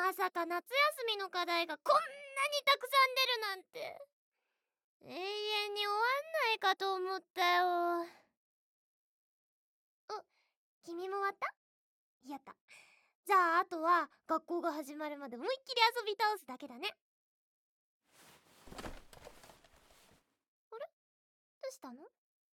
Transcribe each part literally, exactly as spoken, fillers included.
まさか夏休みの課題がこんなにたくさん出るなんて。永遠に終わんないかと思ったよ。お、君も終わった？やった。じゃああとは学校が始まるまで思いっきり遊び倒すだけだね。あれ？どうしたの？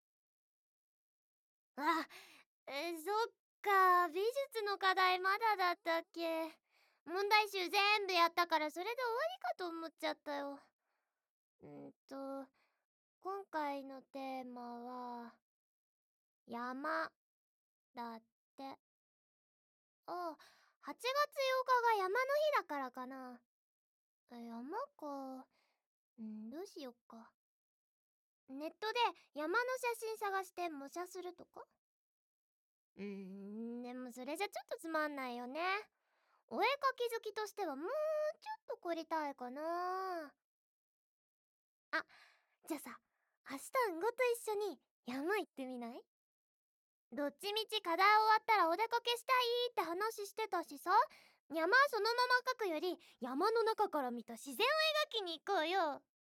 あ、え、そっか、美術の課題まだだったっけ。問題集全部やったからそれで終わりかと思っちゃったよ。うんと今回のテーマは山だって。ああ、はちがつようかが山の日だからかな。山か。うん、どうしよっか。ネットで山の写真探して模写するとか？うーん、でもそれじゃちょっとつまんないよね。お絵かき好きとしてはもうちょっと凝りたいかな。あ、じゃあさ、明日んごと一緒に山行ってみない？どっちみち課題終わったらお出かけしたいって話してたしさ、山そのまま描くより山の中から見た自然を描きに行こうよ。